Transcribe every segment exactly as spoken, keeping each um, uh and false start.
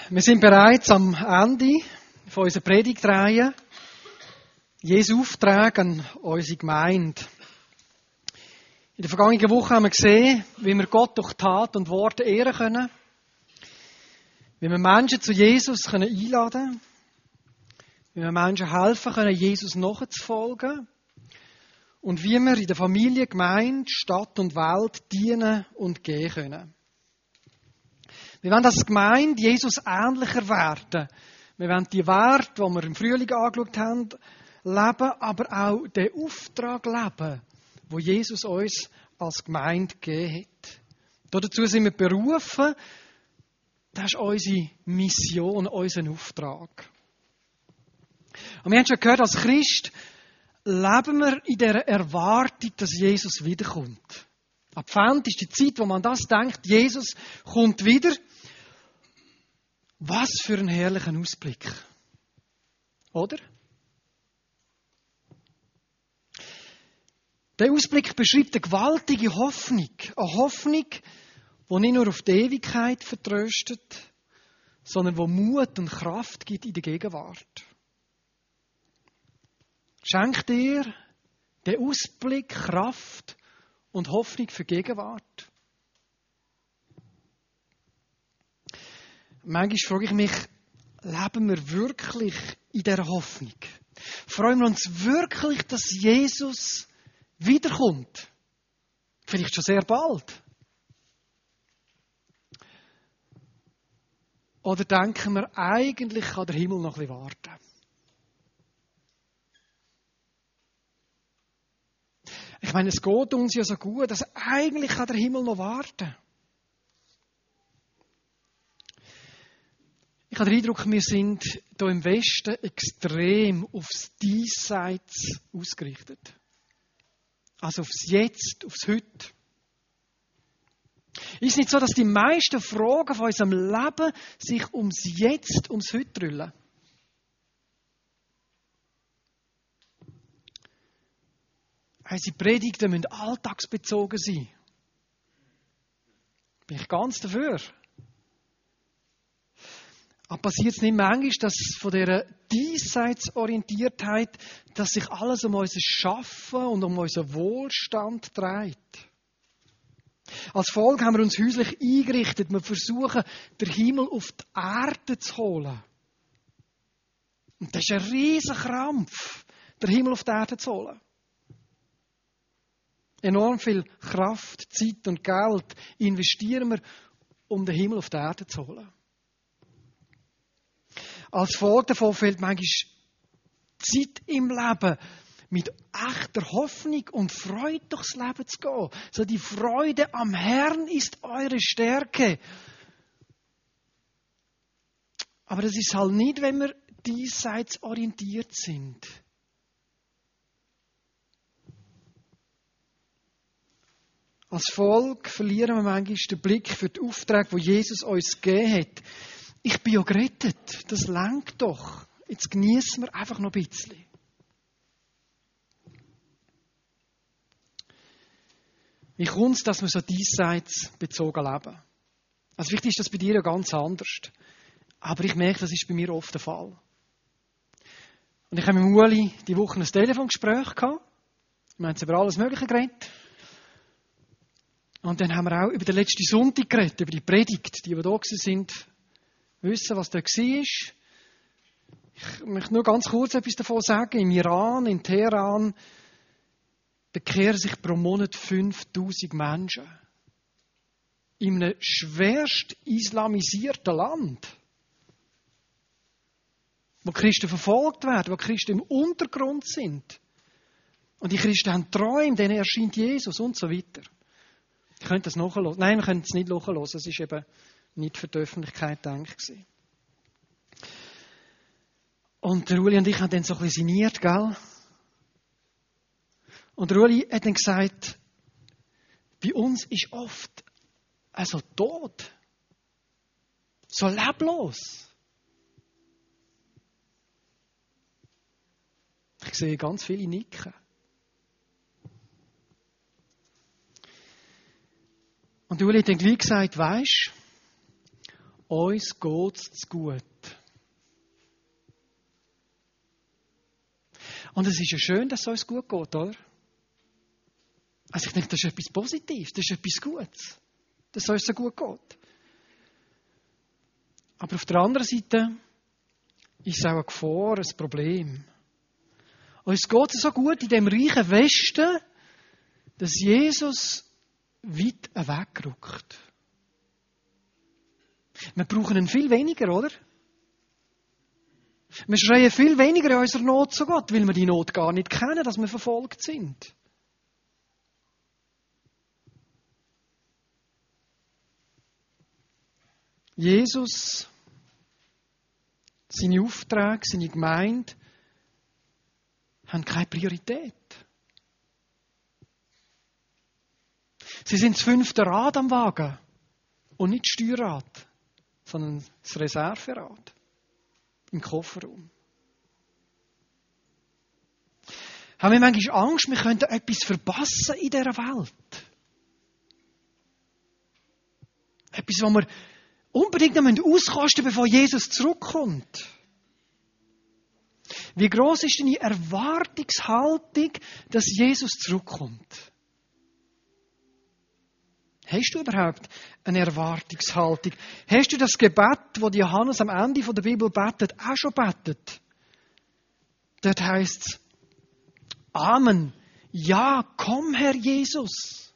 Wir sind bereits am Ende von unserer Predigtreihe. Jesu Auftrag an unsere Gemeinde. In der vergangenen Woche haben wir gesehen, wie wir Gott durch Tat und Worte ehren können. Wie wir Menschen zu Jesus können einladen können. Wie wir Menschen helfen können, Jesus nachzufolgen. Und wie wir in der Familie, Gemeinde, Stadt und Welt dienen und gehen können. Wir wollen als Gemeinde Jesus ähnlicher werden. Wir wollen die Werte, die wir im Frühling angeschaut haben, leben, aber auch den Auftrag leben, den Jesus uns als Gemeinde gegeben hat. Dazu sind wir berufen. Das ist unsere Mission, unser Auftrag. Und wir haben schon gehört, als Christ leben wir in dieser Erwartung, dass Jesus wiederkommt. Advent ist die Zeit, wo man das denkt, Jesus kommt wieder. Was für ein herrlicher Ausblick. Oder? Der Ausblick beschreibt eine gewaltige Hoffnung. Eine Hoffnung, die nicht nur auf die Ewigkeit vertröstet, sondern die Mut und Kraft gibt in der Gegenwart. Schenkt dir den Ausblick, Kraft und Hoffnung für die Gegenwart? Manchmal frage ich mich, leben wir wirklich in dieser Hoffnung? Freuen wir uns wirklich, dass Jesus wiederkommt? Vielleicht schon sehr bald. Oder denken wir, eigentlich kann der Himmel noch ein bisschen warten? Ich meine, es geht uns ja so gut, dass eigentlich kann der Himmel noch warten. Ich habe den Eindruck, wir sind hier im Westen extrem aufs Diesseits ausgerichtet. Also aufs Jetzt, aufs Heute. Ist es nicht so, dass die meisten Fragen von unserem Leben sich ums Jetzt, ums Heute drüllen? Unsere Predigten müssen alltagsbezogen sein. Bin ich ganz dafür. Aber passiert es nicht manchmal, dass von dieser Diesseitsorientiertheit, dass sich alles um unser Schaffen und um unseren Wohlstand dreht? Als Volk haben wir uns häuslich eingerichtet. Wir versuchen, den Himmel auf die Erde zu holen. Und das ist ein riesen Krampf, den Himmel auf die Erde zu holen. Enorm viel Kraft, Zeit und Geld investieren wir, um den Himmel auf die Erde zu holen. Als Folge davon fehlt manchmal Zeit im Leben, mit echter Hoffnung und Freude durchs Leben zu gehen. So die Freude am Herrn ist eure Stärke. Aber das ist halt nicht, wenn wir diesseits orientiert sind. Als Volk verlieren wir manchmal den Blick für den Auftrag, den Jesus uns gegeben hat. Ich bin ja gerettet, das langt doch. Jetzt genießen wir einfach noch ein bisschen. Wie kommt es, dass wir so diesseits bezogen leben? Also vielleicht ist das bei dir ja ganz anders. Aber ich merke, das ist bei mir oft der Fall. Und ich habe mit Ueli die Woche ein Telefongespräch gehabt. Wir haben über alles Mögliche geredet. Und dann haben wir auch über den letzten Sonntag geredet, über die Predigt. Die, die da sind, wissen, was da war. Ich möchte nur ganz kurz etwas davon sagen. Im Iran, in Teheran, bekehren sich pro Monat fünftausend Menschen. In einem schwerst islamisierten Land. Wo Christen verfolgt werden, wo Christen im Untergrund sind. Und die Christen haben Träume, denen erscheint Jesus und so weiter. Ihr könnt das nachhören. Nein, wir können es nicht nachhören. Es ist eben nicht für die Öffentlichkeit gedacht gewesen. Und der Uli und ich haben dann so ein bisschen sinniert, gell? Und der Uli hat dann gesagt, bei uns ist oft also tot. So leblos. Ich sehe ganz viele nicken. Und Uli hat dann gleich gesagt, weisst, uns geht es zu gut. Und es ist ja schön, dass es uns gut geht, oder? Also ich denke, das ist etwas Positives, das ist etwas Gutes, dass es uns so gut geht. Aber auf der anderen Seite ist es auch eine Gefahr, ein Problem. Uns geht es so gut in dem reichen Westen, dass Jesus weit wegrückt. Wir brauchen ihn viel weniger, oder? Wir schreien viel weniger in unserer Not zu Gott, weil wir die Not gar nicht kennen, dass wir verfolgt sind. Jesus, seine Aufträge, seine Gemeinde haben keine Priorität. Sie sind das fünfte Rad am Wagen und nicht das Steuerrad, sondern das Reserverad im Kofferraum. Haben wir manchmal Angst, wir könnten etwas verpassen in dieser Welt? Etwas, was wir unbedingt noch auskosten müssen, bevor Jesus zurückkommt. Wie gross ist deine Erwartungshaltung, dass Jesus zurückkommt? Hast du überhaupt eine Erwartungshaltung? Hast du das Gebet, das Johannes am Ende der Bibel betet, auch schon betet? Dort heisst es, Amen. Ja, komm, Herr Jesus.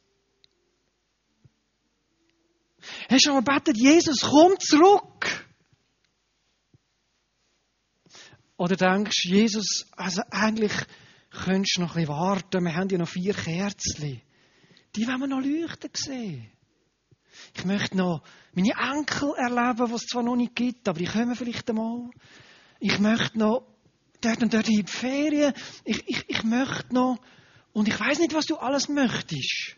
Hast du schon mal betet, Jesus, komm zurück? Oder denkst du, Jesus, also eigentlich könntest du noch ein bisschen warten, wir haben ja noch vier Kerzen. Die wollen wir noch leuchten sehen. Ich möchte noch meine Enkel erleben, die es zwar noch nicht gibt, aber die kommen vielleicht einmal. Ich möchte noch dort und dort in die Ferien. Ich, ich, ich möchte noch, und ich weiss nicht, was du alles möchtest.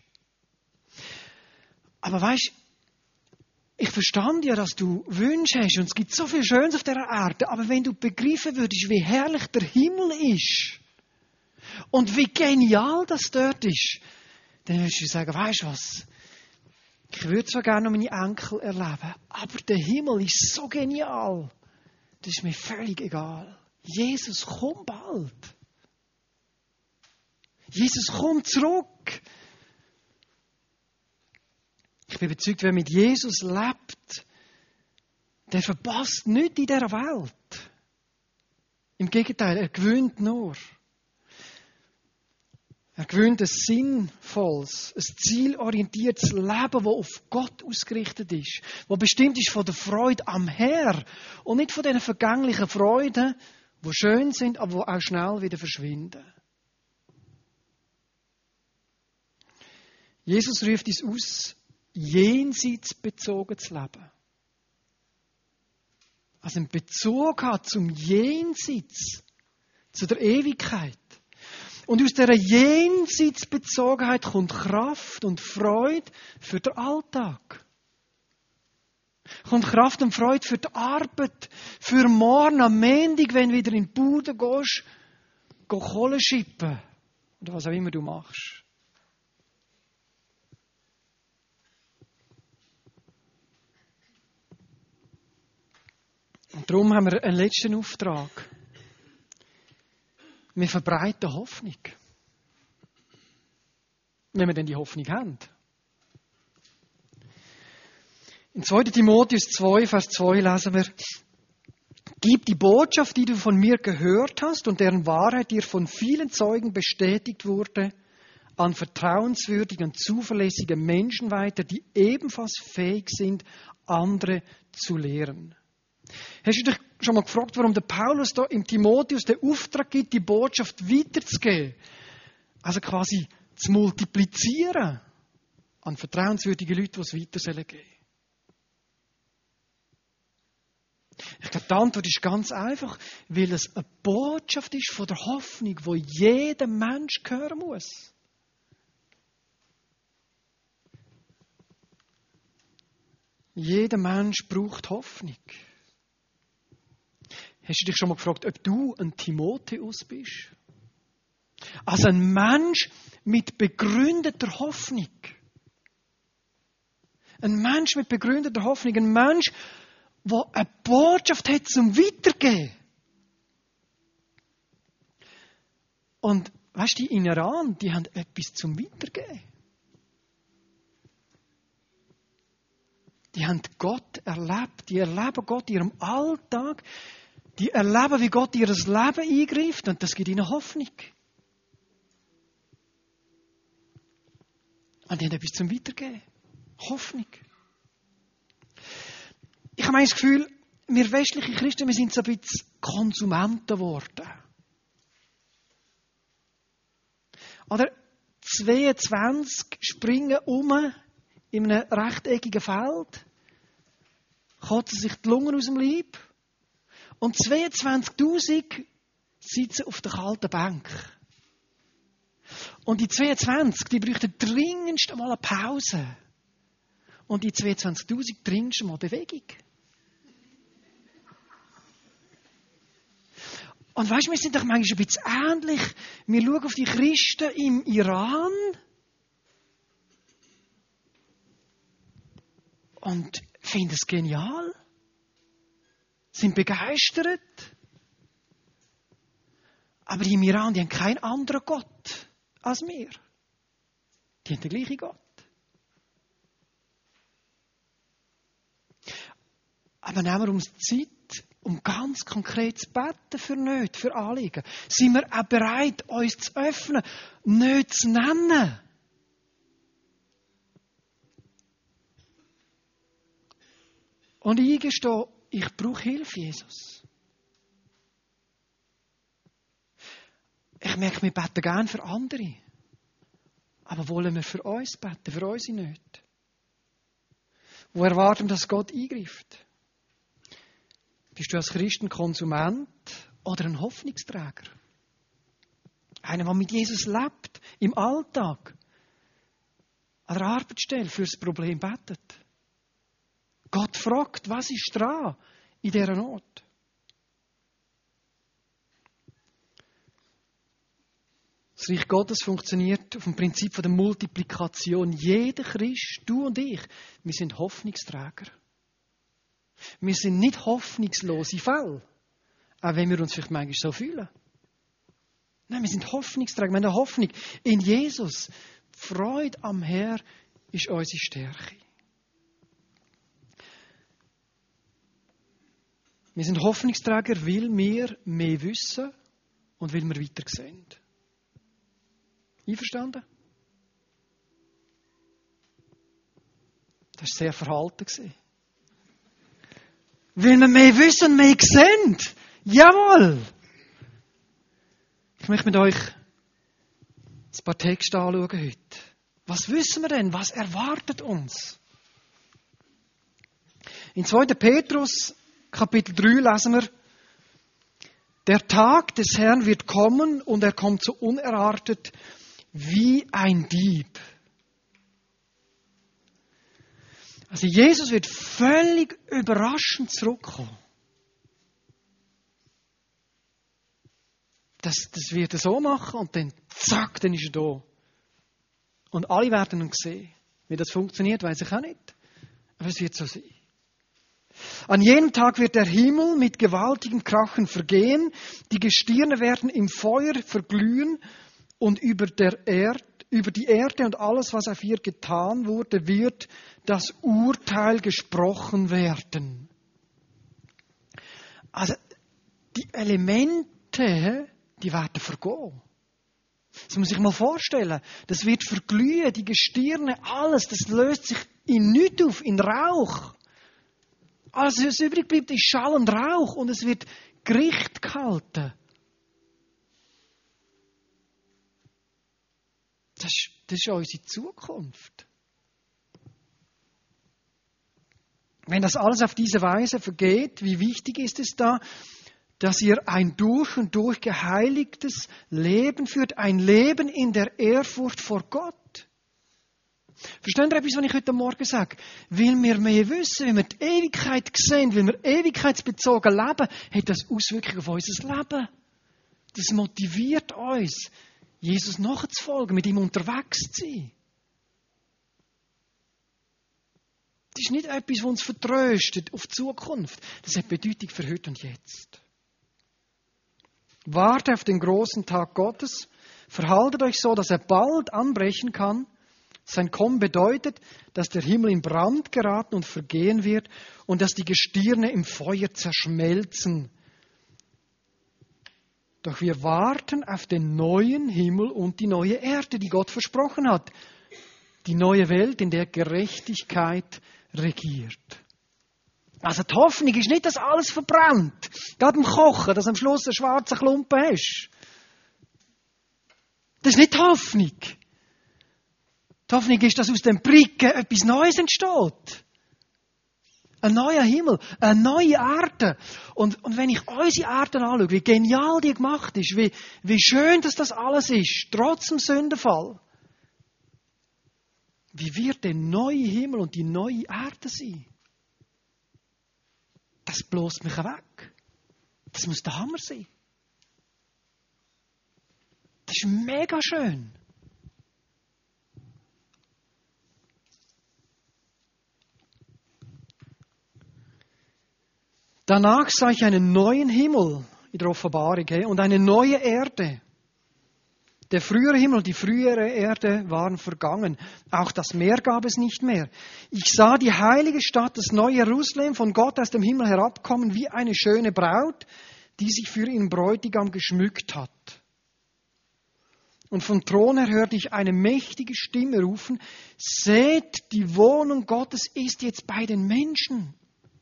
Aber weisst, ich verstand ja, dass du Wünsche hast und es gibt so viel Schönes auf dieser Erde, aber wenn du begreifen würdest, wie herrlich der Himmel ist und wie genial das dort ist, dann würdest du sagen, weisst du was, ich würde zwar gerne noch meine Enkel erleben, aber der Himmel ist so genial, das ist mir völlig egal. Jesus, komm bald. Jesus, komm zurück. Ich bin überzeugt, wer mit Jesus lebt, der verpasst nichts in dieser Welt. Im Gegenteil, er gewöhnt nur. Er gewöhnt ein sinnvolles, ein zielorientiertes Leben, das auf Gott ausgerichtet ist, das bestimmt ist von der Freude am Herr und nicht von diesen vergänglichen Freuden, die schön sind, aber die auch schnell wieder verschwinden. Jesus ruft uns aus, jenseits bezogen zu leben. Also einen Bezug hat zum Jenseits, zu der Ewigkeit. Und aus dieser Jenseitsbezogenheit kommt Kraft und Freude für den Alltag. Kommt Kraft und Freude für die Arbeit, für morgen am Montag, wenn du wieder in die Bude gehst, geh Kohle schippen. Oder was auch immer du machst. Und darum haben wir einen letzten Auftrag. Wir verbreiten Hoffnung. Wenn wir denn die Hoffnung haben. In zweiter Timotheus zwei, Vers zwei lesen wir, gib die Botschaft, die du von mir gehört hast und deren Wahrheit dir von vielen Zeugen bestätigt wurde, an vertrauenswürdige und zuverlässige Menschen weiter, die ebenfalls fähig sind, andere zu lehren. Hast du dich schon mal gefragt, warum der Paulus da im Timotheus den Auftrag gibt, die Botschaft weiterzugeben? Also quasi zu multiplizieren an vertrauenswürdige Leute, die es weiter sollen geben. Ich glaube, die Antwort ist ganz einfach, weil es eine Botschaft ist von der Hoffnung, die jeder Mensch hören muss. Jeder Mensch braucht Hoffnung. Hast du dich schon mal gefragt, ob du ein Timotheus bist? Also ein Mensch mit begründeter Hoffnung. Ein Mensch mit begründeter Hoffnung. Ein Mensch, der eine Botschaft hat zum Weitergeben. Und weißt du, die in Iran, die haben etwas zum Weitergeben. Die haben Gott erlebt. Die erleben Gott in ihrem Alltag. Die erleben, wie Gott in ihr Leben eingreift. Und das gibt ihnen Hoffnung. Und die haben etwas zum Weitergeben. Hoffnung. Ich habe das Gefühl, wir westliche Christen, wir sind so ein bisschen Konsumenten geworden. Oder zweiundzwanzig springen um in einem rechteckigen Feld, kotzen sich die Lungen aus dem Leib und zweiundzwanzigtausend sitzen auf der kalten Bank. Und die zweiundzwanzig, die bräuchten dringendst einmal eine Pause. Und die zweiundzwanzigtausend dringendst einmal Bewegung. Und weißt du, wir sind doch manchmal ein bisschen ähnlich. Wir schauen auf die Christen im Iran und finden es genial, sind begeistert. Aber die im Iran, die haben keinen anderen Gott als wir. Die haben den gleichen Gott. Aber nehmen wir uns Zeit, um ganz konkret zu beten für Nöte, für Anliegen. Sind wir auch bereit, uns zu öffnen, Nöte zu nennen? Und ich eingestehe, ich brauche Hilfe, Jesus. Ich merke, wir beten gerne für andere. Aber wollen wir für uns beten, für unsere Nöte? Wo erwarten, dass Gott eingreift? Bist du als Christ ein Konsument oder ein Hoffnungsträger? Einer, der mit Jesus lebt, im Alltag, an der Arbeitsstelle für das Problem betet. Gott fragt, was ist dran in dieser Not? Das Reich Gottes funktioniert auf dem Prinzip der Multiplikation. Jeder Christ, du und ich, wir sind Hoffnungsträger. Wir sind nicht hoffnungslose Fälle, auch wenn wir uns vielleicht manchmal so fühlen. Nein, wir sind Hoffnungsträger, wir haben eine Hoffnung in Jesus. Die Freude am Herrn ist unsere Stärke. Wir sind Hoffnungsträger, weil wir mehr wissen und weil wir weiter sehen. Einverstanden? Das war sehr verhalten. Weil wir mehr wissen und mehr sehen. Jawohl! Ich möchte mit euch ein paar Texte anschauen heute. Was wissen wir denn? Was erwartet uns? In zweiter Petrus, Kapitel drei, lesen wir: Der Tag des Herrn wird kommen und er kommt so unerwartet wie ein Dieb. Also Jesus wird völlig überraschend zurückkommen. Das, das wird er so machen und dann zack, dann ist er da. Und alle werden ihn sehen. Wie das funktioniert, weiß ich auch nicht. Aber es wird so sein. An jenem Tag wird der Himmel mit gewaltigem Krachen vergehen, die Gestirne werden im Feuer verglühen und über, der Erd, über die Erde und alles, was auf ihr getan wurde, wird das Urteil gesprochen werden. Also die Elemente, die werden vergehen. Das muss ich mal vorstellen. Das wird verglühen, die Gestirne, alles, das löst sich in nichts auf, in Rauch. Alles, was übrig bleibt, ist Schall und Rauch und es wird Gericht gehalten. Das ist, das ist unsere Zukunft. Wenn das alles auf diese Weise vergeht, wie wichtig ist es da, dass ihr ein durch und durch geheiligtes Leben führt, ein Leben in der Ehrfurcht vor Gott. Versteht ihr etwas, was ich heute Morgen sage? Weil wir mehr wissen, weil wir die Ewigkeit sehen, weil wir ewigkeitsbezogen leben, hat das Auswirkungen auf unser Leben. Das motiviert uns, Jesus nachzufolgen, mit ihm unterwegs zu sein. Das ist nicht etwas, das uns vertröstet auf die Zukunft. Das hat Bedeutung für heute und jetzt. Warte auf den großen Tag Gottes. Verhaltet euch so, dass er bald anbrechen kann. Sein Kommen bedeutet, dass der Himmel in Brand geraten und vergehen wird und dass die Gestirne im Feuer zerschmelzen. Doch wir warten auf den neuen Himmel und die neue Erde, die Gott versprochen hat. Die neue Welt, in der Gerechtigkeit regiert. Also die Hoffnung ist nicht, dass alles verbrennt. Gerade im Kochen, dass du am Schluss einen schwarzen Klumpen hast. Das ist nicht die Hoffnung. Die Hoffnung ist, dass aus dem Pricken etwas Neues entsteht. Ein neuer Himmel, eine neue Erde. Und, und wenn ich unsere Erde anschaue, wie genial die gemacht ist, wie, wie schön, dass das alles ist, trotz dem Sündenfall. Wie wird der neue Himmel und die neue Erde sein? Das bläst mich weg. Das muss der Hammer sein. Das ist mega schön. Danach sah ich einen neuen Himmel in der Offenbarung und eine neue Erde. Der frühere Himmel und die frühere Erde waren vergangen. Auch das Meer gab es nicht mehr. Ich sah die heilige Stadt, das neue Jerusalem, von Gott aus dem Himmel herabkommen, wie eine schöne Braut, die sich für ihren Bräutigam geschmückt hat. Und vom Thron her hörte ich eine mächtige Stimme rufen, seht, die Wohnung Gottes ist jetzt bei den Menschen.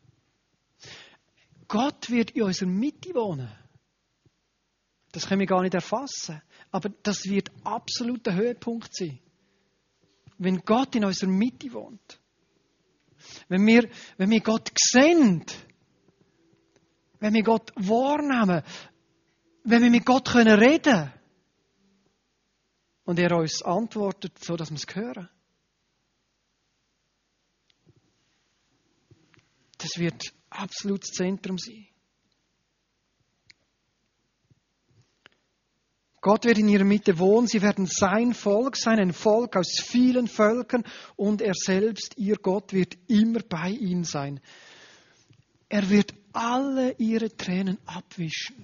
Gott wird in unserer Mitte wohnen. Das können wir gar nicht erfassen. Aber das wird absolut der Höhepunkt sein. Wenn Gott in unserer Mitte wohnt. Wenn wir, wenn wir Gott sehen. Wenn wir Gott wahrnehmen. Wenn wir mit Gott reden können. Und er uns antwortet, so dass wir es hören. Das wird absolut das Zentrum sein. Gott wird in ihrer Mitte wohnen, sie werden sein Volk sein, ein Volk aus vielen Völkern und er selbst, ihr Gott, wird immer bei ihnen sein. Er wird alle ihre Tränen abwischen.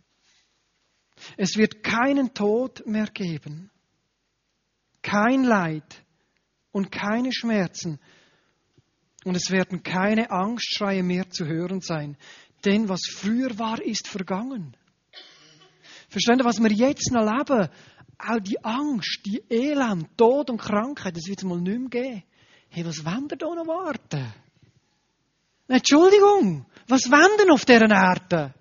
Es wird keinen Tod mehr geben, kein Leid und keine Schmerzen und es werden keine Angstschreie mehr zu hören sein, denn was früher war, ist vergangen. Verstehen Sie, was wir jetzt noch leben? Auch die Angst, die Elend, Tod und Krankheit, das wird es mal nicht mehr geben. Hey, was wollen wir da noch warten? Entschuldigung, was wollen wir auf dieser Erde?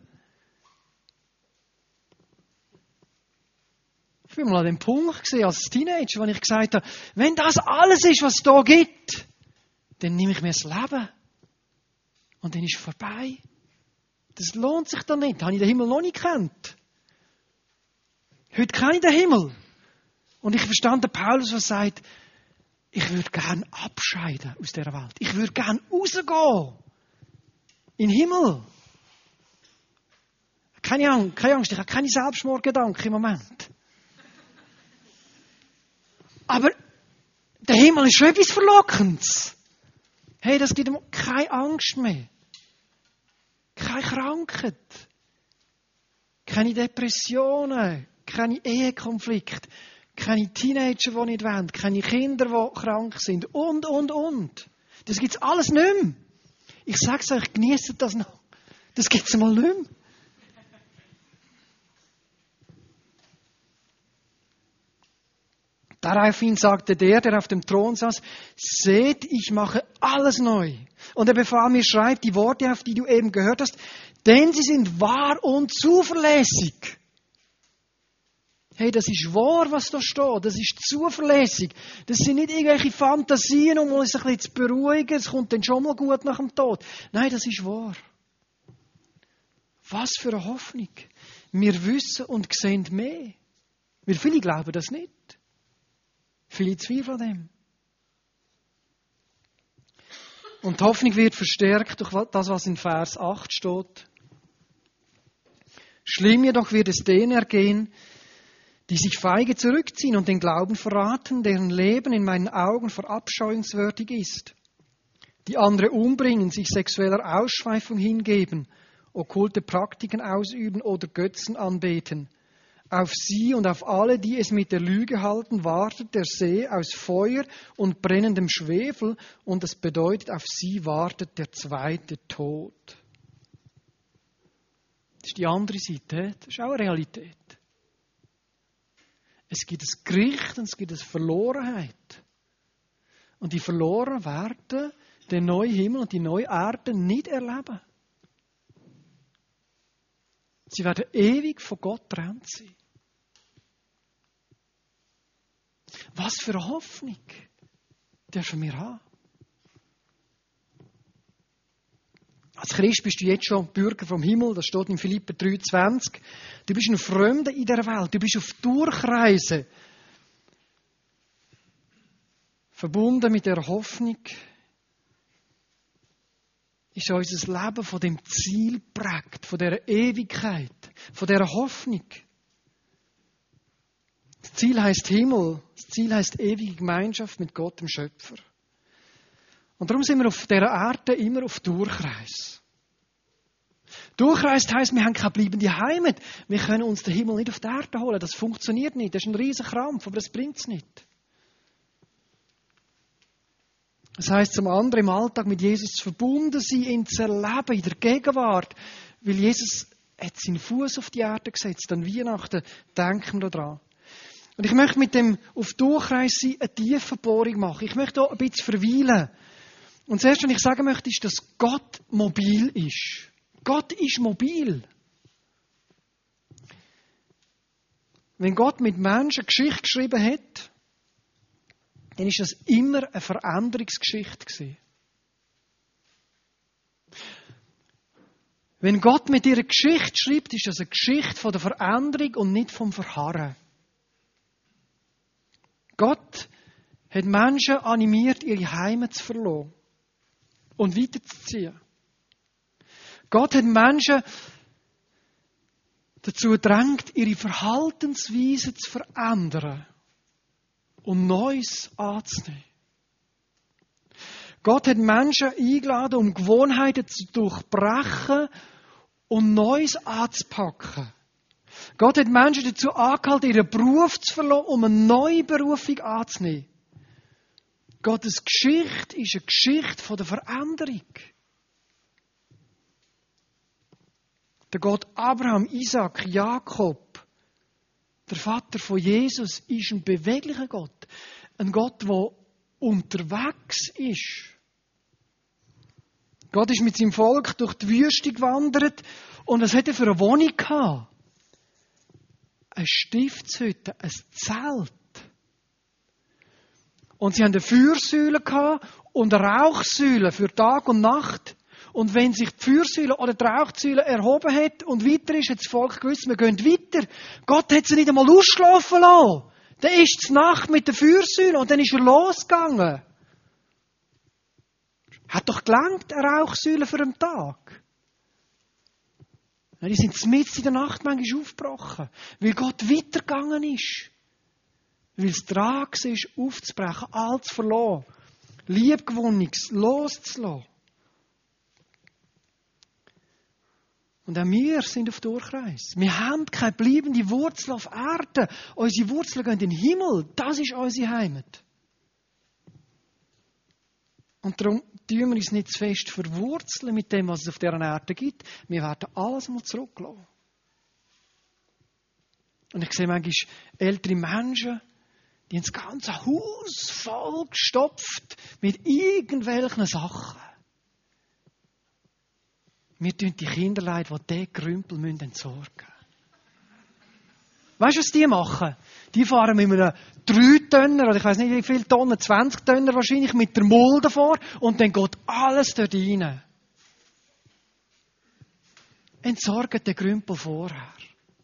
Ich bin mal an dem Punkt gesehen als Teenager, wo ich gesagt habe, wenn das alles ist, was es da gibt, dann nehme ich mir das Leben. Und dann ist es vorbei. Das lohnt sich dann nicht. Das habe ich den Himmel noch nicht gekannt. Heute kenne ich den Himmel. Und ich verstand den Paulus, der sagt, ich würde gerne abscheiden aus dieser Welt. Ich würde gerne rausgehen. In den Himmel. Keine Angst, keine Angst, ich habe keine Selbstmordgedanken im Moment. Aber der Himmel ist schon etwas Verlockendes. Hey, das gibt ihm keine Angst mehr. Keine Krankheit. Keine Depressionen. Keine Ehekonflikte, keine Teenager, die nicht wollen, keine Kinder, die krank sind und, und, und. Das gibt es alles nicht mehr. Ich sage es euch, genießt das noch. Das gibt es mal nicht mehr. Daraufhin sagte der, der auf dem Thron saß, seht, ich mache alles neu. Und er befahl mir, schreib die Worte auf, die du eben gehört hast, denn sie sind wahr und zuverlässig. Hey, das ist wahr, was da steht. Das ist zuverlässig. Das sind nicht irgendwelche Fantasien, um uns ein bisschen zu beruhigen. Es kommt dann schon mal gut nach dem Tod. Nein, das ist wahr. Was für eine Hoffnung. Wir wissen und sehen mehr. Weil viele glauben das nicht. Viele zweifeln an dem. Und die Hoffnung wird verstärkt durch das, was in Vers acht steht. Schlimm jedoch wird es denen ergehen, die sich feige zurückziehen und den Glauben verraten, deren Leben in meinen Augen verabscheuungswürdig ist. die andere umbringen, sich sexueller Ausschweifung hingeben, okkulte Praktiken ausüben oder Götzen anbeten. Auf sie und auf alle, die es mit der Lüge halten, wartet der See aus Feuer und brennendem Schwefel, und das bedeutet, auf sie wartet der zweite Tod. Das ist die andere Seite, das ist auch eine Realität. Es gibt ein Gericht und es gibt eine Verlorenheit. Und die Verloren werden den neuen Himmel und die neue Erde nicht erleben. Sie werden ewig von Gott getrennt sein. Was für eine Hoffnung dürfen wir haben? Als Christ bist du jetzt schon Bürger vom Himmel, das steht in Philipper drei zwanzig. Du bist ein Fremder in der Welt, du bist auf Durchreise. Verbunden mit der Hoffnung ist unser Leben von dem Ziel geprägt, von dieser Ewigkeit, von dieser Hoffnung. Das Ziel heisst Himmel, das Ziel heisst ewige Gemeinschaft mit Gott, dem Schöpfer. Und darum sind wir auf dieser Erde immer auf Durchreise. Durchreise heisst, wir haben keine bleibende Heimat. Wir können uns den Himmel nicht auf die Erde holen. Das funktioniert nicht. Das ist ein riesen Krampf, aber das bringt es nicht. Das heisst, zum anderen im Alltag mit Jesus zu verbunden sein, ihn zu erleben, in der Gegenwart. Weil Jesus hat seinen Fuß auf die Erde gesetzt. An Weihnachten denken wir daran. Und ich möchte mit dem auf Durchreise sein eine tiefe Bohrung machen. Ich möchte hier ein bisschen verweilen. Und das Erste, was ich sagen möchte, ist, dass Gott mobil ist. Gott ist mobil. Wenn Gott mit Menschen Geschichte geschrieben hat, dann ist das immer eine Veränderungsgeschichte gewesen. Wenn Gott mit dir eine Geschichte schreibt, ist das eine Geschichte von der Veränderung und nicht vom Verharren. Gott hat Menschen animiert, ihre Heimat zu verlassen und weiterzuziehen. Gott hat Menschen dazu gedrängt, ihre Verhaltensweise zu verändern und Neues anzunehmen. Gott hat Menschen eingeladen, um Gewohnheiten zu durchbrechen und Neues anzupacken. Gott hat Menschen dazu angehalten, ihren Beruf zu verlassen, um eine neue Berufung anzunehmen. Gottes Geschichte ist eine Geschichte von der Veränderung. Der Gott Abraham, Isaac, Jakob, der Vater von Jesus, ist ein beweglicher Gott. Ein Gott, der unterwegs ist. Gott ist mit seinem Volk durch die Wüste gewandert und was hat er für eine Wohnung gehabt? Eine Stiftshütte, ein Zelt. Und sie haben eine Feuersäule gehabt und eine Rauchsäule für Tag und Nacht. Und wenn sich die Feuersäule oder die Rauchsäule erhoben hat und weiter ist, hat das Volk gewusst, wir gehen weiter. Gott hat sie nicht einmal ausschlafen lassen. Dann ist es Nacht mit der Feuersäule und dann ist er losgegangen. Hat doch gelangt, eine Rauchsäule für einen Tag. Die sind mitten in der Nacht manchmal aufgebrochen, weil Gott weitergegangen ist. Weil es dran war, aufzubrechen, alles zu verlassen, Liebgewonnenes loszulassen. Und auch wir sind auf Durchreise. Wir haben keine bleibende Wurzel auf Erde. Unsere Wurzeln gehen in den Himmel. Das ist unsere Heimat. Und darum tun wir uns nicht zu fest verwurzeln mit dem, was es auf dieser Erde gibt. Wir werden alles mal zurücklassen. Und ich sehe manchmal ältere Menschen, die haben das ganze Haus voll gestopft mit irgendwelchen Sachen. Wir tun die Kinder leid, die diesen Krümpel entsorgen müssen. Weißt du, was die machen? Die fahren mit einem drei Tonner, oder ich weiß nicht wie viele Tonnen, zwanzig Tonner wahrscheinlich, mit der Mulde vor und dann geht alles dort rein. Entsorgen den Krümpel vorher.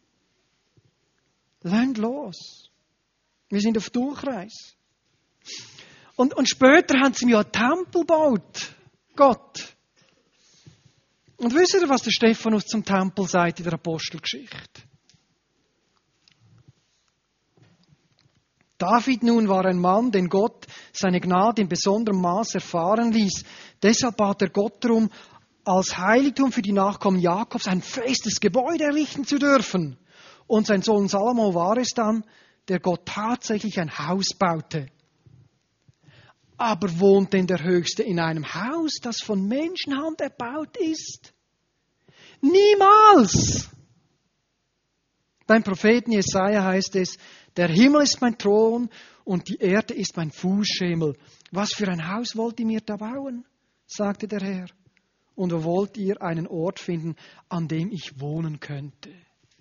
Lasst los. Wir sind auf Durchreise. Und, und später haben sie mir einen Tempel gebaut. Gott. Und wisst ihr, was der Stephanus zum Tempel sagt in der Apostelgeschichte? David nun war ein Mann, den Gott seine Gnade in besonderem Maß erfahren ließ. Deshalb bat er Gott darum, als Heiligtum für die Nachkommen Jakobs ein festes Gebäude errichten zu dürfen. Und sein Sohn Salomo war es dann, der Gott tatsächlich ein Haus baute. Aber wohnt denn der Höchste in einem Haus, das von Menschenhand erbaut ist? Niemals! Beim Propheten Jesaja heißt es, der Himmel ist mein Thron und die Erde ist mein Fußschemel. Was für ein Haus wollt ihr mir da bauen? Sagte der Herr. Und wo wollt ihr einen Ort finden, an dem ich wohnen könnte?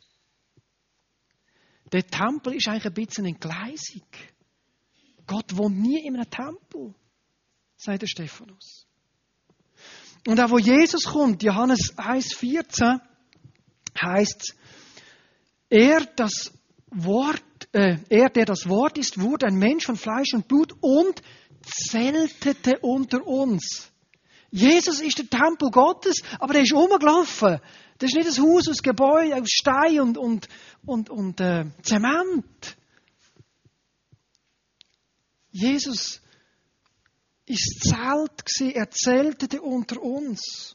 Der Tempel ist eigentlich ein bisschen entgleisig. Gott wohnt nie in einem Tempel, sagt der Stephanus. Und auch wo Jesus kommt, Johannes eins vierzehn, heißt es, er, das Wort, äh, er, der das Wort ist, wurde ein Mensch von Fleisch und Blut und zeltete unter uns. Jesus ist der Tempel Gottes, aber der ist rumgelaufen. Das ist nicht ein Haus aus Gebäude, aus Stein und, und, und, und äh, Zement. Jesus ist Zelt gewesen, er zeltete unter uns.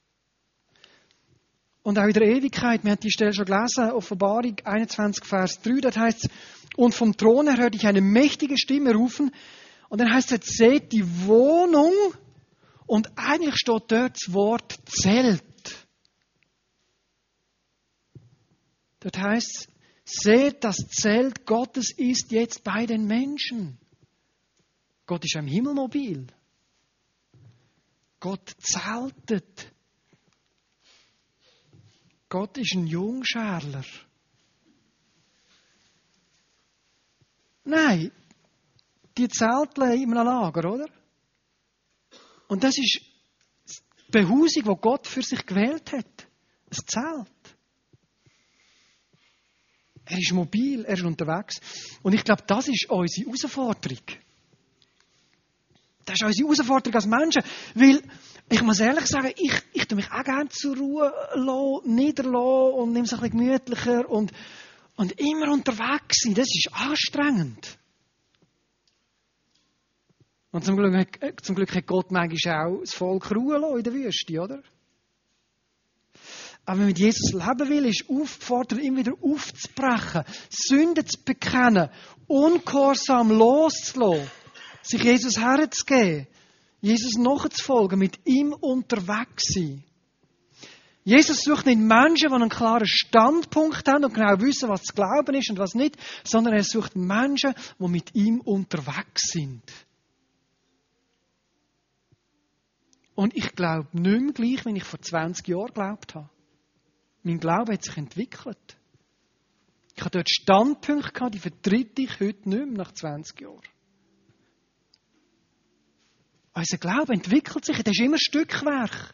Und auch in der Ewigkeit, wir haben die Stelle schon gelesen, Offenbarung einundzwanzig, Vers drei, dort heißt es, und vom Thron her hörte ich eine mächtige Stimme rufen, und dann heißt es, seht die Wohnung, und eigentlich steht dort das Wort Zelt. Dort heißt es, seht, das Zelt Gottes ist jetzt bei den Menschen. Gott ist am Himmel mobil. Gott zeltet. Gott ist ein Jungschärler. Nein, die zelteln in einem Lager, oder? Und das ist die Behausung, die Gott für sich gewählt hat. Ein Zelt. Er ist mobil, er ist unterwegs. Und ich glaube, das ist unsere Herausforderung. Das ist unsere Herausforderung als Menschen. Weil, ich muss ehrlich sagen, ich, ich tue mich auch gerne zur Ruhe lassen, niederlassen und nehme es ein bisschen gemütlicher. Und, und immer unterwegs sein, das ist anstrengend. Und zum Glück, zum Glück hat Gott manchmal auch das Volk Ruhe lassen in der Wüste, oder? Aber wenn man mit Jesus leben will, ist aufgefordert, immer wieder aufzubrechen, Sünden zu bekennen, ungehorsam loszulassen, sich Jesus herzugeben, Jesus nachzufolgen, mit ihm unterwegs sein. Jesus sucht nicht Menschen, die einen klaren Standpunkt haben und genau wissen, was zu glauben ist und was nicht, sondern er sucht Menschen, die mit ihm unterwegs sind. Und ich glaube nicht mehr gleich, wie ich vor zwanzig Jahren geglaubt habe. Mein Glaube hat sich entwickelt. Ich hatte dort Standpunkte gehabt, die vertrete ich heute nicht mehr nach zwanzig Jahren. Unser Glaube entwickelt sich, das ist immer Stückwerk.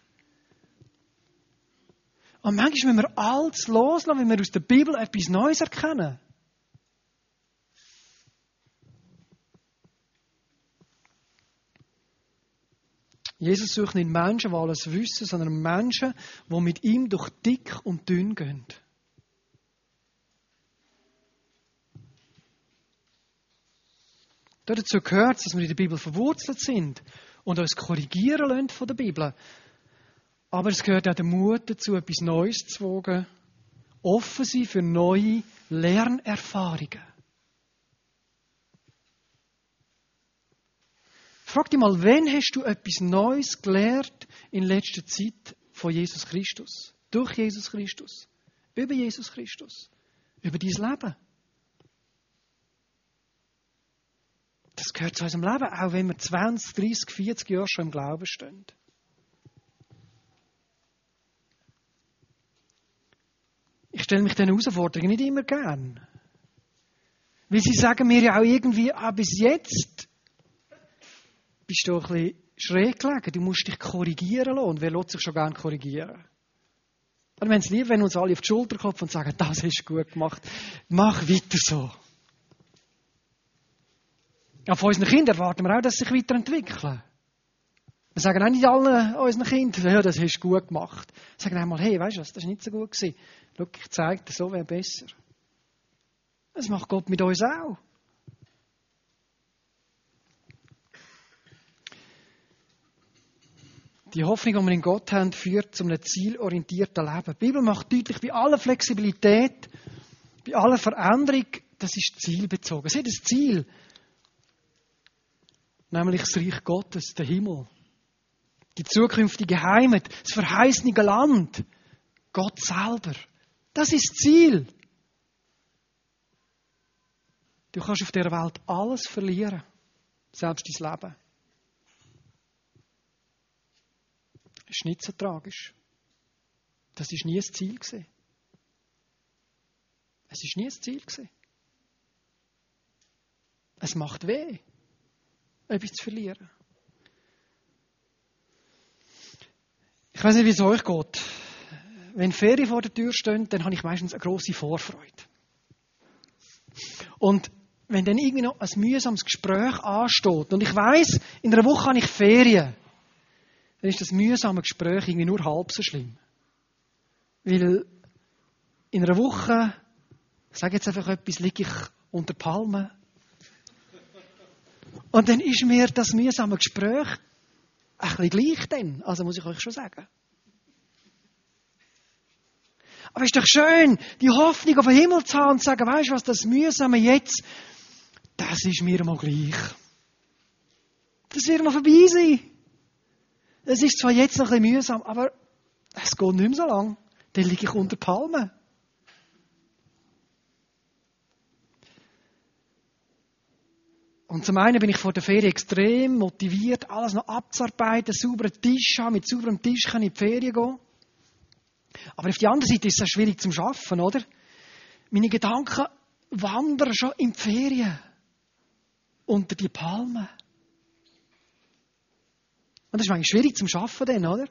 Und manchmal müssen wir alles loslassen, wenn wir aus der Bibel etwas Neues erkennen. Jesus sucht nicht Menschen, die alles wissen, sondern Menschen, die mit ihm durch dick und dünn gehen. Dazu gehört es, dass wir in der Bibel verwurzelt sind und uns korrigieren lassen von der Bibel. Aber es gehört auch der Mut dazu, etwas Neues zu wagen, offen sein für neue Lernerfahrungen. Frag dich mal, wann hast du etwas Neues gelernt in letzter Zeit von Jesus Christus? Durch Jesus Christus? Über Jesus Christus? Über dein Leben? Das gehört zu unserem Leben, auch wenn wir zwanzig, dreißig, vierzig Jahre schon im Glauben stehen. Ich stelle mich diesen Herausforderungen nicht immer gern. Weil sie sagen mir ja auch irgendwie, ah, bis jetzt bist du ein bisschen schräg gelegen. Du musst dich korrigieren lassen. Und wer lässt sich schon gerne korrigieren? Und wir haben es lieb, wenn uns alle auf die Schulter klopfen und sagen, das hast du gut gemacht. Mach weiter so. Ja, von unseren Kindern erwarten wir auch, dass sie sich weiterentwickeln. Wir sagen auch nicht allen unseren Kindern, ja, das hast du gut gemacht. Wir sagen einmal, hey, weißt du was, das war nicht so gut gewesen. Schau, ich zeige dir, so wäre besser. Das macht Gott mit uns auch. Die Hoffnung, die wir in Gott haben, führt zu einem zielorientierten Leben. Die Bibel macht deutlich, bei aller Flexibilität, bei aller Veränderung, das ist zielbezogen. Es hat ein Ziel, nämlich das Reich Gottes, der Himmel. Die zukünftige Heimat, das verheißene Land, Gott selber. Das ist das Ziel. Du kannst auf dieser Welt alles verlieren, selbst dein Leben. Das ist nicht so tragisch. Das war nie das Ziel. Es war nie das Ziel. Es macht weh, etwas zu verlieren. Ich weiß nicht, wie es euch geht. Wenn Ferien vor der Tür stehen, dann habe ich meistens eine grosse Vorfreude. Und wenn dann irgendwie noch ein mühsames Gespräch ansteht und ich weiss, in einer Woche habe ich Ferien, dann ist das mühsame Gespräch irgendwie nur halb so schlimm. Weil in einer Woche, ich sage jetzt einfach etwas, liege ich unter Palmen. Und dann ist mir das mühsame Gespräch ein bisschen gleich dann. Also muss ich euch schon sagen. Aber es ist doch schön, die Hoffnung auf den Himmel zu haben und zu sagen, weisst du was, das Mühsame jetzt, das ist mir mal gleich. Das wird mal vorbei sein. Es ist zwar jetzt noch ein bisschen mühsam, aber es geht nicht mehr so lang. Dann liege ich unter Palmen. Und zum einen bin ich vor der Ferien extrem motiviert, alles noch abzuarbeiten, einen sauberen Tisch haben, mit sauberem Tisch kann ich in die Ferien gehen. Aber auf der anderen Seite ist es schwierig zum Arbeiten, oder? Meine Gedanken wandern schon in die Ferien. Unter die Palmen. Und das ist eigentlich schwierig zum Arbeiten dann, oder?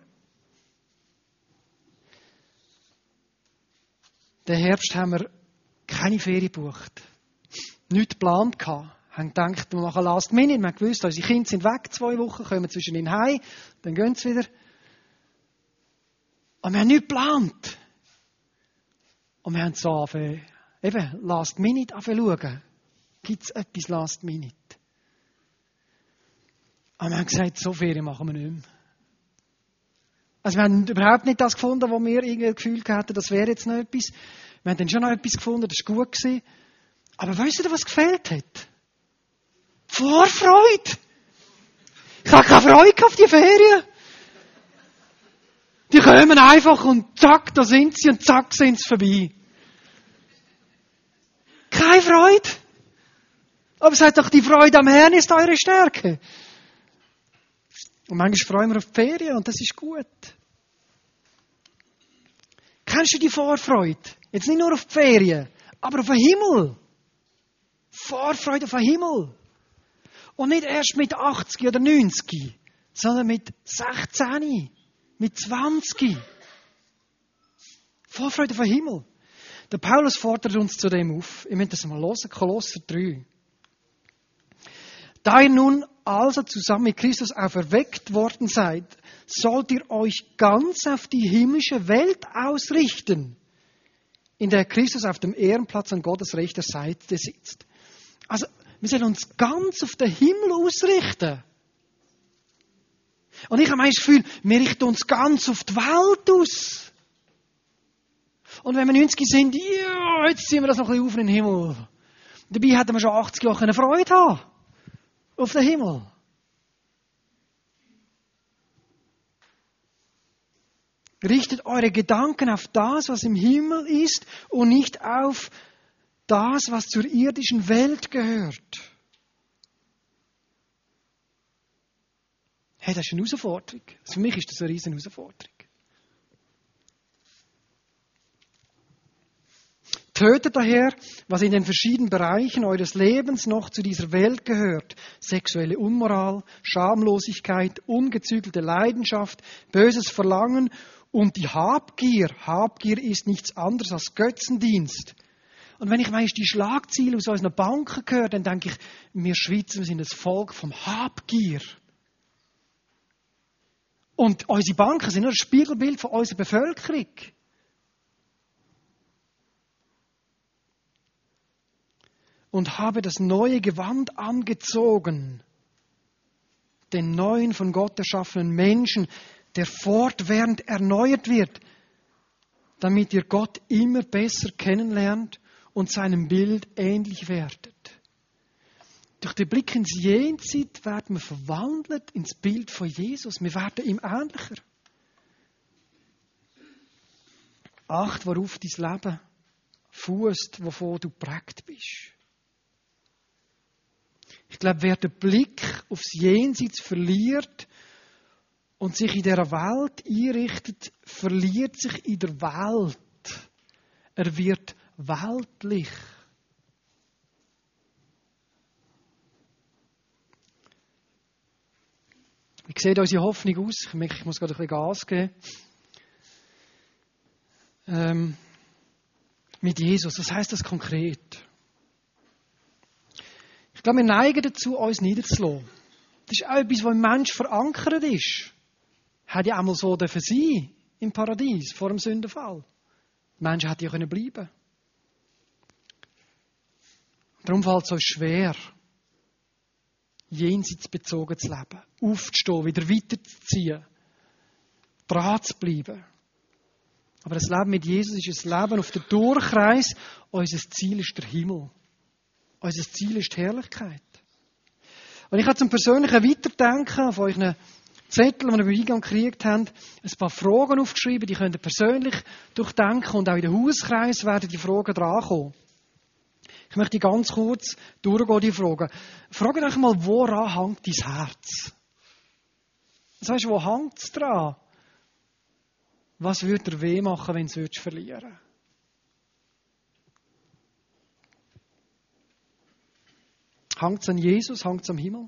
Den Herbst haben wir keine Ferien gebucht. Nichts geplant gehabt. Wir haben gedacht, wir machen Last Minute. Wir haben gewusst, unsere Kinder sind weg zwei Wochen, kommen zwischen ihnen heim, dann gehen sie wieder. Und wir haben nichts geplant. Und wir haben so angefangen, eben, Last Minute anfangen. Gibt es etwas Last Minute? Und wir haben gesagt, so Ferien machen wir nicht mehr. Also wir haben überhaupt nicht das gefunden, wo wir irgendwie das Gefühl hatten, das wäre jetzt noch etwas. Wir haben dann schon noch etwas gefunden, das war gut gewesen. Aber weißt du, was gefehlt hat? Vorfreude! Ich habe keine Freude auf die Ferien. Die kommen einfach und zack, da sind sie und zack, sind sie vorbei. Keine Freude. Aber sagt doch, die Freude am Herrn ist eure Stärke. Und manchmal freuen wir auf die Ferien und das ist gut. Kennst du die Vorfreude? Jetzt nicht nur auf die Ferien, aber auf den Himmel. Vorfreude auf den Himmel. Und nicht erst mit achtzig oder neunzig, sondern mit sechzehn, mit zwanzig. Vorfreude auf den Himmel. Der Paulus fordert uns zu dem auf. Ihr müsst das mal hören, Kolosser drei. Da ihr nun also zusammen mit Christus auferweckt worden seid, sollt ihr euch ganz auf die himmlische Welt ausrichten, in der Christus auf dem Ehrenplatz an Gottes rechter Seite sitzt. Also, wir sollen uns ganz auf den Himmel ausrichten. Und ich habe manchmal das Gefühl, wir richten uns ganz auf die Welt aus. Und wenn wir neunzig sind, ja, jetzt ziehen wir das noch ein bisschen auf in den Himmel. Dabei hätten wir schon achtzig Jahre Freude haben. Auf den Himmel. Richtet eure Gedanken auf das, was im Himmel ist und nicht auf das, was zur irdischen Welt gehört. Hey, das ist eine Herausforderung. Für mich ist das eine riesen Herausforderung. Tötet daher, was in den verschiedenen Bereichen eures Lebens noch zu dieser Welt gehört. Sexuelle Unmoral, Schamlosigkeit, ungezügelte Leidenschaft, böses Verlangen und die Habgier. Habgier ist nichts anderes als Götzendienst. Und wenn ich manchmal die Schlagziele aus unseren Banken höre, dann denke ich, wir Schweizer wir sind das Volk vom Habgier. Und unsere Banken sind nur ein Spiegelbild von unserer Bevölkerung. Und habe das neue Gewand angezogen, den neuen von Gott erschaffenen Menschen, der fortwährend erneuert wird, damit ihr Gott immer besser kennenlernt und seinem Bild ähnlich werdet. Durch den Blick ins Jenseits werden wir verwandelt ins Bild von Jesus. Wir werden ihm ähnlicher. Acht, worauf dein Leben fußt, wovon du geprägt bist. Ich glaube, wer den Blick aufs Jenseits verliert und sich in dieser Welt einrichtet, verliert sich in der Welt. Er wird weltlich. Wie sieht unsere Hoffnung aus? Ich merke, ich muss gerade ein bisschen Gas geben. Ähm, mit Jesus, was heisst das konkret? Ich glaube, wir neigen dazu, uns niederzulassen. Das ist auch etwas, was im Mensch verankert ist. Hätte ja einmal so dürfen sein im Paradies vor dem Sündenfall. Die Menschen hätten ja können bleiben. Darum fällt es uns schwer, jenseits bezogen zu leben, aufzustehen, wieder weiterzuziehen, dran zu bleiben. Aber das Leben mit Jesus ist ein Leben auf der Durchreise. Unser Ziel ist der Himmel. Unser Ziel ist die Herrlichkeit. Und ich habe zum persönlichen Weiterdenken von euren Zetteln, die wir beim Eingang gekriegt haben, ein paar Fragen aufgeschrieben, die könnt ihr persönlich durchdenken und auch in den Hauskreis werden die Fragen drankommen. Ich möchte ganz kurz durchgehen, die Fragen. Fragt euch mal, woran hängt dein Herz? Das heißt, wo hängt es dran? Was würde dir weh machen, wenn du es verlieren würdest? Hängt es an Jesus? Hängt es am Himmel?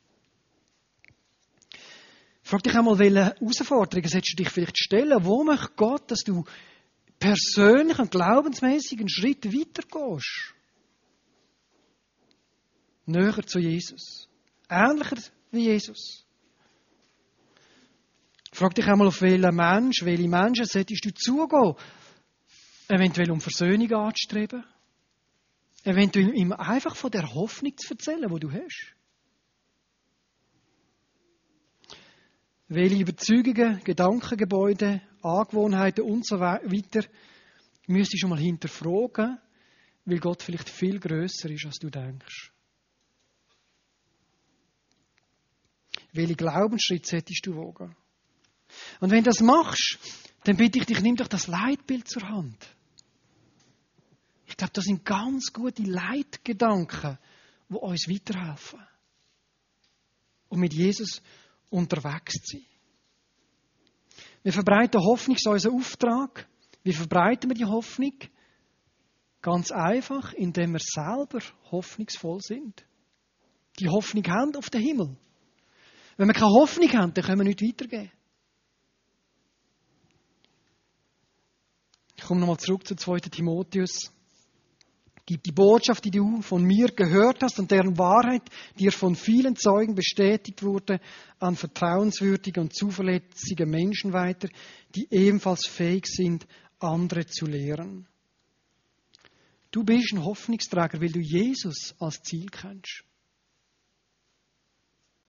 Frag dich einmal, welche Herausforderungen solltest du dich vielleicht stellen? Wo möchte Gott, dass du persönlich und glaubensmäßig einen Schritt weitergehst? Näher zu Jesus. Ähnlicher wie Jesus. Frag dich einmal, auf welchen Mensch, welche Menschen solltest du zugehen? Eventuell um Versöhnung anzustreben. Eventuell ihm einfach von der Hoffnung zu erzählen, die du hast. Welche Überzeugungen, Gedankengebäude, Angewohnheiten und so weiter müsstest du schon mal hinterfragen, weil Gott vielleicht viel grösser ist, als du denkst. Welche Glaubensschritte solltest du wagen? Und wenn du das machst, dann bitte ich dich, nimm doch das Leitbild zur Hand. Ich glaube, das sind ganz gute Leitgedanken, die uns weiterhelfen. Und mit Jesus unterwegs zu sein. Wir verbreiten Hoffnung, das ist unser Auftrag. Wie verbreiten wir die Hoffnung? Ganz einfach, indem wir selber hoffnungsvoll sind. Die Hoffnung haben auf den Himmel. Wenn wir keine Hoffnung haben, dann können wir nicht weitergehen. Ich komme nochmal zurück zu zweiten Timotheus. Gib die Botschaft, die du von mir gehört hast und deren Wahrheit dir von vielen Zeugen bestätigt wurde, an vertrauenswürdige und zuverlässige Menschen weiter, die ebenfalls fähig sind, andere zu lehren. Du bist ein Hoffnungsträger, weil du Jesus als Ziel kennst.